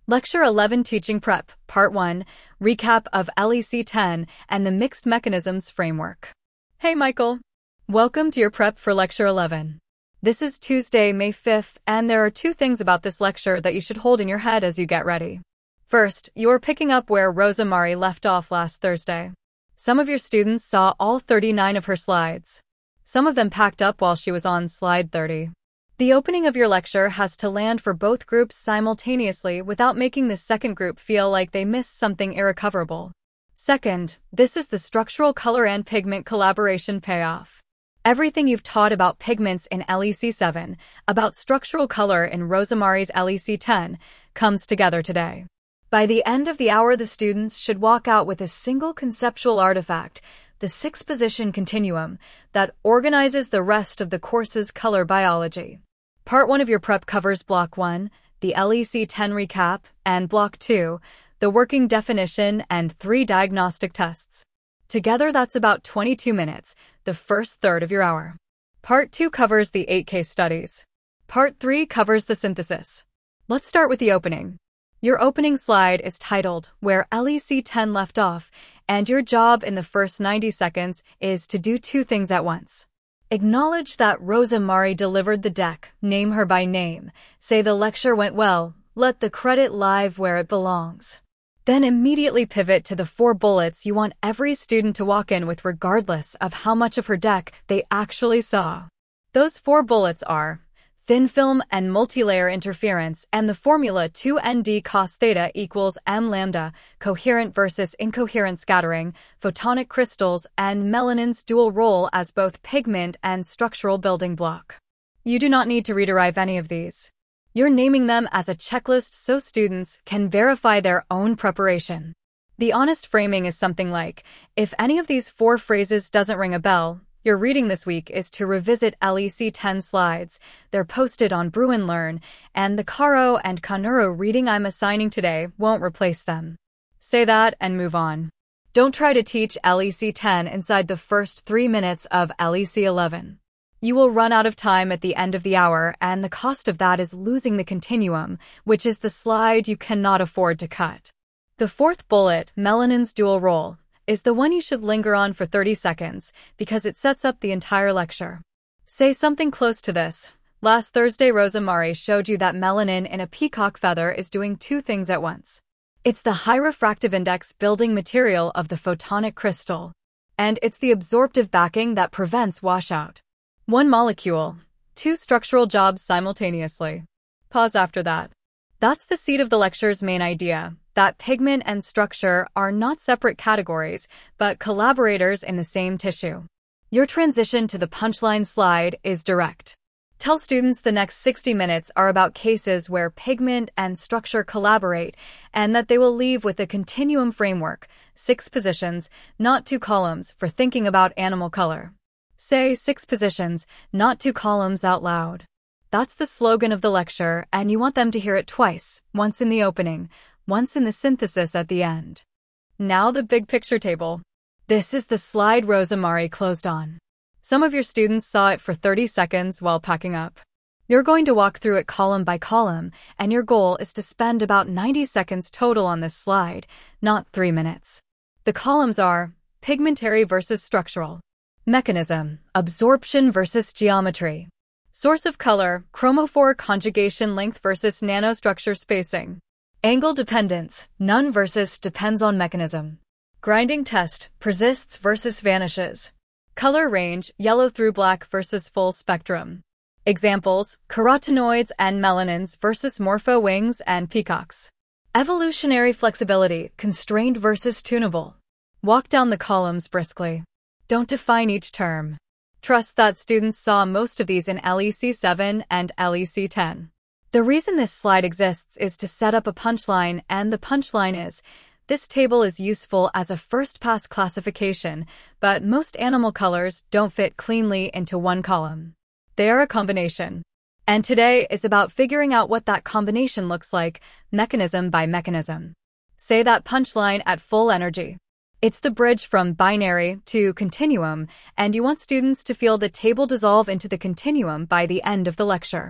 Lecture 11 Teaching Prep, Part 1, Recap of LEC 10 and the Mixed Mechanisms Framework. Hey Michael! Welcome to your prep for Lecture 11. This is Tuesday, May 5th, and there are two things about this lecture that you should hold in your head as you get ready. First, you are picking up where Rosa Mari left off last Thursday. Some of your students saw all 39 of her slides. Some of them packed up while she was on slide 30. The opening of your lecture has to land for both groups simultaneously without making the second group feel like they missed something irrecoverable. Second, this is the structural color and pigment collaboration payoff. Everything you've taught about pigments in LEC 7, about structural color in Rosa Mari's LEC 10, comes together today. By the end of the hour, the students should walk out with a single conceptual artifact, the six-position continuum, that organizes the rest of the course's color biology. Part 1 of your prep covers Block 1, the LEC 10 recap, and Block 2, the working definition and 3 diagnostic tests. Together, that's about 22 minutes, the first third of your hour. Part 2 covers the 8 case studies. Part 3 covers the synthesis. Let's start with the opening. Your opening slide is titled Where LEC 10 Left Off, and your job in the first 90 seconds is to do two things at once. Acknowledge that Rosa Mari delivered the deck, name her by name, say the lecture went well, let the credit live where it belongs. Then immediately pivot to the 4 bullets you want every student to walk in with regardless of how much of her deck they actually saw. Those 4 bullets are thin film and multilayer interference and the formula 2nd cos theta equals m lambda, coherent versus incoherent scattering, photonic crystals, and melanin's dual role as both pigment and structural building block. You do not need to rederive any of these. You're naming them as a checklist so students can verify their own preparation. The honest framing is something like, if any of these 4 phrases doesn't ring a bell, your reading this week is to revisit LEC 10 slides. They're posted on Bruin Learn, and the Caro and Kanuro reading I'm assigning today won't replace them. Say that and move on. Don't try to teach LEC 10 inside the first 3 minutes of LEC 11. You will run out of time at the end of the hour, and the cost of that is losing the continuum, which is the slide you cannot afford to cut. The 4th bullet, melanin's dual role, is the one you should linger on for 30 seconds because it sets up the entire lecture. Say something close to this. Last Thursday, Rosa Mari showed you that melanin in a peacock feather is doing 2 things at once. It's the high refractive index building material of the photonic crystal, and it's the absorptive backing that prevents washout. 1 molecule, 2 structural jobs simultaneously. Pause after that. That's the seed of the lecture's main idea, that pigment and structure are not separate categories, but collaborators in the same tissue. Your transition to the punchline slide is direct. Tell students the next 60 minutes are about cases where pigment and structure collaborate, and that they will leave with a continuum framework, 6 positions, not 2 columns, for thinking about animal color. Say 6 positions, not 2 columns out loud. That's the slogan of the lecture, and you want them to hear it twice, once in the opening, once in the synthesis at the end. Now the big picture table. This is the slide Rosa Mari closed on. Some of your students saw it for 30 seconds while packing up. You're going to walk through it column by column, and your goal is to spend about 90 seconds total on this slide, not 3 minutes. The columns are pigmentary versus structural, mechanism, absorption versus geometry, source of color, chromophore conjugation length versus nanostructure spacing, angle dependence, none versus depends on mechanism, grinding test, persists versus vanishes, color range, yellow through black versus full spectrum. Examples, carotenoids and melanins versus morpho wings and peacocks. Evolutionary flexibility, constrained versus tunable. Walk down the columns briskly. Don't define each term. Trust that students saw most of these in LEC 7 and LEC 10. The reason this slide exists is to set up a punchline, and the punchline is, this table is useful as a first-pass classification, but most animal colors don't fit cleanly into 1 column. They are a combination. And today is about figuring out what that combination looks like, mechanism by mechanism. Say that punchline at full energy. It's the bridge from binary to continuum, and you want students to feel the table dissolve into the continuum by the end of the lecture.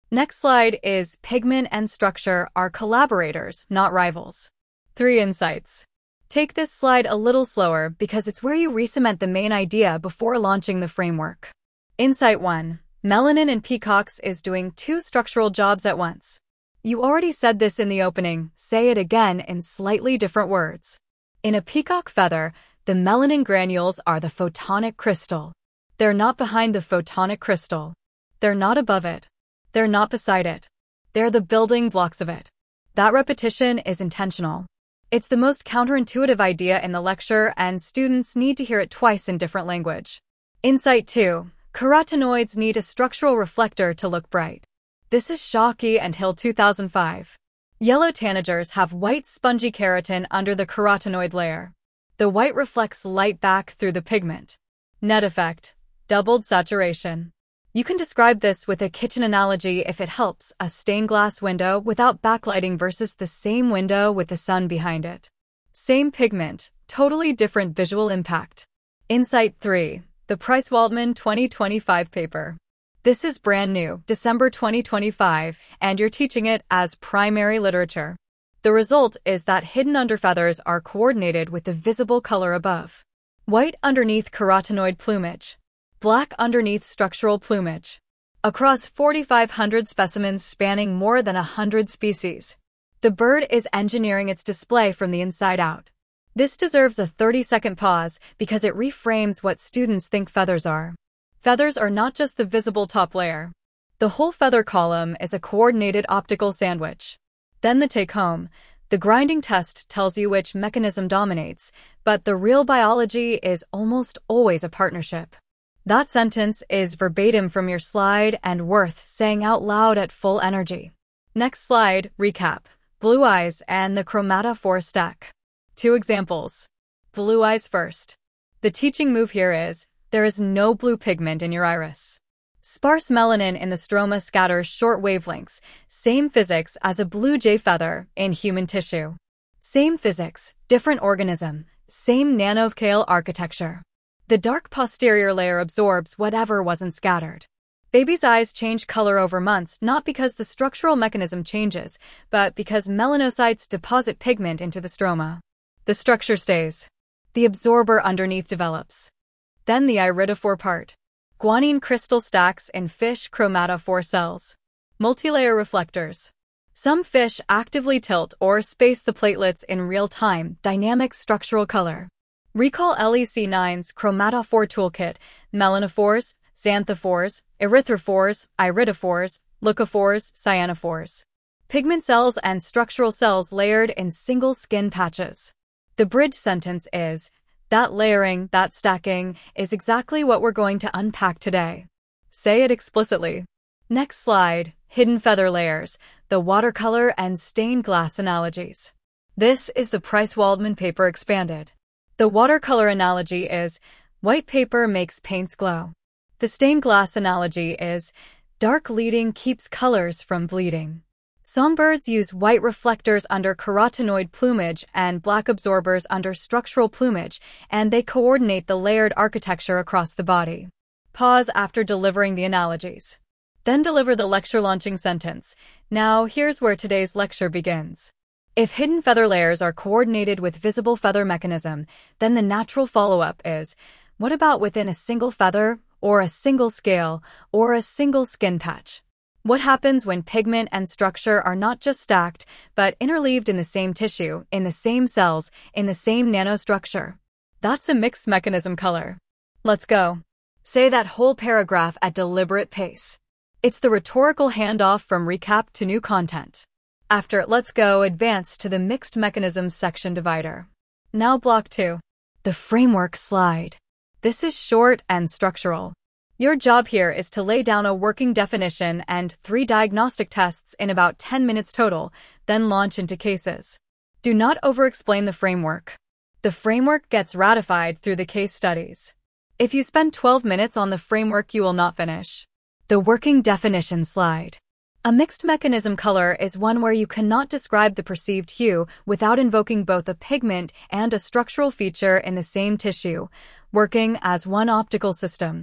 Next slide is pigment and structure are collaborators, not rivals. 3 insights. Take this slide a little slower because it's where you re-cement the main idea before launching the framework. Insight 1. Melanin in peacocks is doing 2 structural jobs at once. You already said this in the opening, say it again in slightly different words. In a peacock feather, the melanin granules are the photonic crystal. They're not behind the photonic crystal. They're not above it. They're not beside it. They're the building blocks of it. That repetition is intentional. It's the most counterintuitive idea in the lecture, and students need to hear it twice in different language. Insight 2. Carotenoids need a structural reflector to look bright. This is Shockey and Hill 2005. Yellow tanagers have white spongy keratin under the carotenoid layer. The white reflects light back through the pigment. Net effect. Doubled saturation. You can describe this with a kitchen analogy if it helps, a stained glass window without backlighting versus the same window with the sun behind it. Same pigment, totally different visual impact. Insight 3. The Price-Waldman 2025 paper. This is brand new, December 2025, and you're teaching it as primary literature. The result is that hidden underfeathers are coordinated with the visible color above. White underneath carotenoid plumage. Black underneath structural plumage. Across 4,500 specimens spanning more than 100 species. The bird is engineering its display from the inside out. This deserves a 30-second pause because it reframes what students think feathers are. Feathers are not just the visible top layer. The whole feather column is a coordinated optical sandwich. Then the take-home. The grinding test tells you which mechanism dominates, but the real biology is almost always a partnership. That sentence is verbatim from your slide and worth saying out loud at full energy. Next slide, recap. Blue eyes and the chromatophore stack. 2 examples. Blue eyes first. The teaching move here is, there is no blue pigment in your iris. Sparse melanin in the stroma scatters short wavelengths, same physics as a blue jay feather in human tissue. Same physics, different organism, same nanoscale architecture. The dark posterior layer absorbs whatever wasn't scattered. Babies' eyes change color over months not because the structural mechanism changes, but because melanocytes deposit pigment into the stroma. The structure stays. The absorber underneath develops. Then the iridophore part. Guanine crystal stacks in fish chromatophore cells. Multilayer reflectors. Some fish actively tilt or space the platelets in real time, dynamic structural color. Recall LEC9's chromatophore toolkit, melanophores, xanthophores, erythrophores, iridophores, leucophores, cyanophores. Pigment cells and structural cells layered in single skin patches. The bridge sentence is, that layering, that stacking, is exactly what we're going to unpack today. Say it explicitly. Next slide, hidden feather layers, the watercolor and stained glass analogies. This is the Price-Waldman paper expanded. The watercolor analogy is, white paper makes paints glow. The stained glass analogy is, dark leading keeps colors from bleeding. Songbirds use white reflectors under carotenoid plumage and black absorbers under structural plumage, and they coordinate the layered architecture across the body. Pause after delivering the analogies. Then deliver the lecture launching sentence. Now, here's where today's lecture begins. If hidden feather layers are coordinated with visible feather mechanism, then the natural follow-up is, what about within a single feather, or a single scale, or a single skin patch? What happens when pigment and structure are not just stacked, but interleaved in the same tissue, in the same cells, in the same nanostructure? That's a mixed mechanism color. Let's go. Say that whole paragraph at deliberate pace. It's the rhetorical handoff from recap to new content. After let's go, advance to the mixed mechanisms section divider. Now block 2. The framework slide. This is short and structural. Your job here is to lay down a working definition and 3 diagnostic tests in about 10 minutes total, then launch into cases. Do not over-explain the framework. The framework gets ratified through the case studies. If you spend 12 minutes on the framework, you will not finish. The working definition slide. A mixed mechanism color is one where you cannot describe the perceived hue without invoking both a pigment and a structural feature in the same tissue, working as one optical system.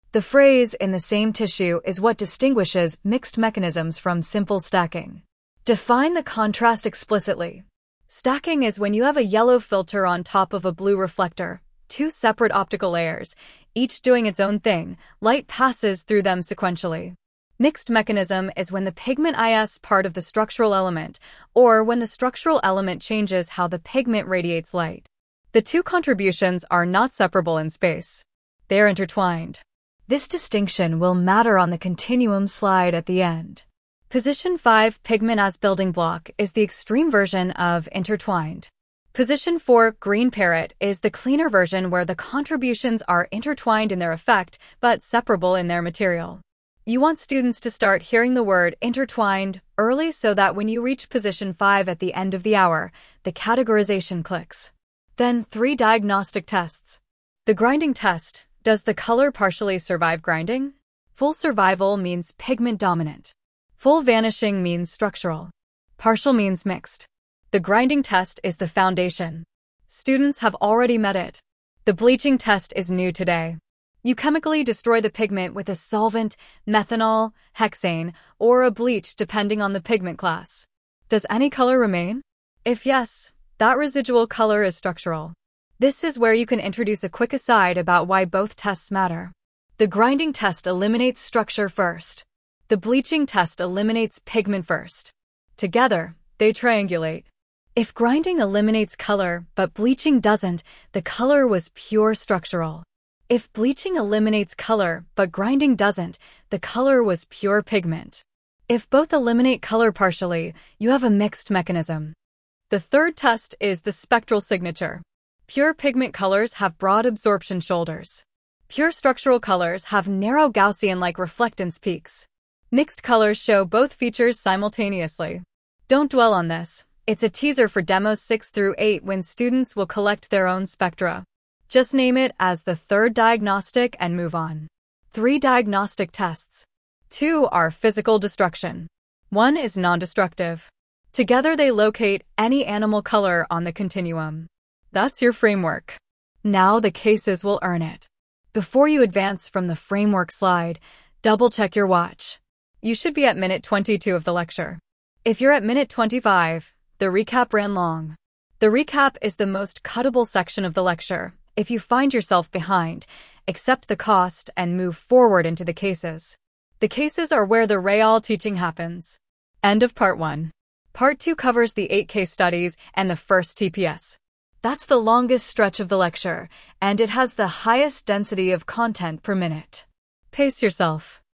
The phrase "in the same tissue" is what distinguishes mixed mechanisms from simple stacking. Define the contrast explicitly. Stacking is when you have a yellow filter on top of a blue reflector, two separate optical layers, each doing its own thing. Light passes through them sequentially. Mixed mechanism is when the pigment is part of the structural element, or when the structural element changes how the pigment radiates light. The two contributions are not separable in space. They are intertwined. This distinction will matter on the continuum slide at the end. Position 5, pigment as building block, is the extreme version of intertwined. Position 4, green parrot, is the cleaner version where the contributions are intertwined in their effect but separable in their material. You want students to start hearing the word intertwined early so that when you reach position 5 at the end of the hour, the categorization clicks. Then 3 diagnostic tests. The grinding test. Does the color partially survive grinding? Full survival means pigment dominant. Full vanishing means structural. Partial means mixed. The grinding test is the foundation. Students have already met it. The bleaching test is new today. You chemically destroy the pigment with a solvent, methanol, hexane, or a bleach depending on the pigment class. Does any color remain? If yes, that residual color is structural. This is where you can introduce a quick aside about why both tests matter. The grinding test eliminates structure first. The bleaching test eliminates pigment first. Together, they triangulate. If grinding eliminates color but bleaching doesn't, the color was pure structural. If bleaching eliminates color but grinding doesn't, the color was pure pigment. If both eliminate color partially, you have a mixed mechanism. The third test is the spectral signature. Pure pigment colors have broad absorption shoulders. Pure structural colors have narrow Gaussian-like reflectance peaks. Mixed colors show both features simultaneously. Don't dwell on this. It's a teaser for demos 6 through 8 when students will collect their own spectra. Just name it as the third diagnostic and move on. 3 diagnostic tests. 2 are physical destruction. 1 is non-destructive. Together they locate any animal color on the continuum. That's your framework. Now the cases will earn it. Before you advance from the framework slide, double-check your watch. You should be at minute 22 of the lecture. If you're at minute 25, the recap ran long. The recap is the most cuttable section of the lecture. If you find yourself behind, accept the cost and move forward into the cases. The cases are where the real teaching happens. End of part 1. Part 2 covers the 8 case studies and the first TPS. That's the longest stretch of the lecture, and it has the highest density of content per minute. Pace yourself.